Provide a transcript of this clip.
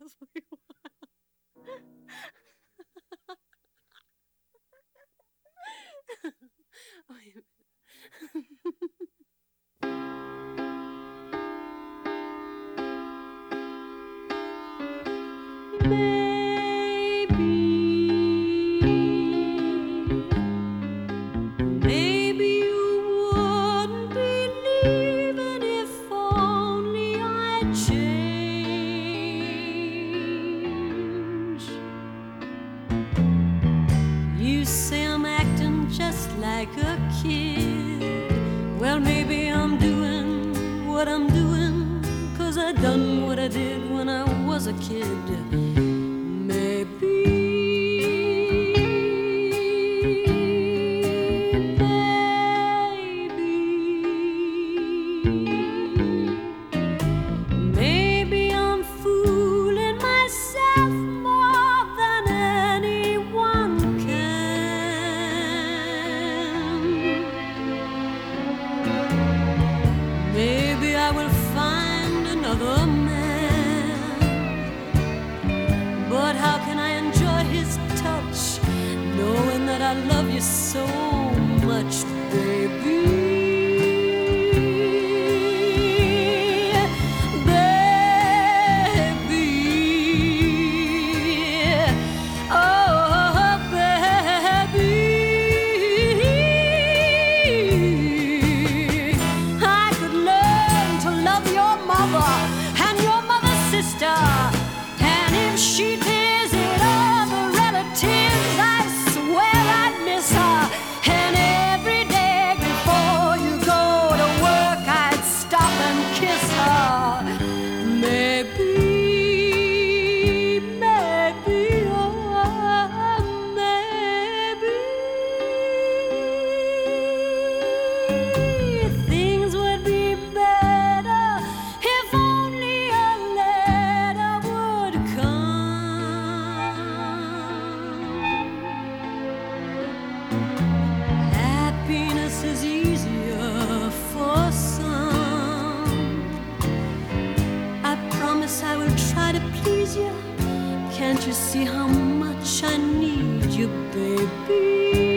Wait a Maybe you wouldn't believe it if only I'd change. You say I'm acting just like a kid. Well, maybe I'm doing what I'm doing 'cause I done what I did when I was a kid. Maybe Maybe I'm fooling myself more than anyone can. Maybe I will find another man, but how can I enjoy his touch, knowing that I love you so much, baby? And if she'd visit all the relatives, I swear I'd miss her. And every day before you go to work, I'd stop and kiss her. Maybe, oh, maybe things would be better if only a letter would come. Happiness is easier for some. I promise I will try to please you. Can't you see how much I need you, baby?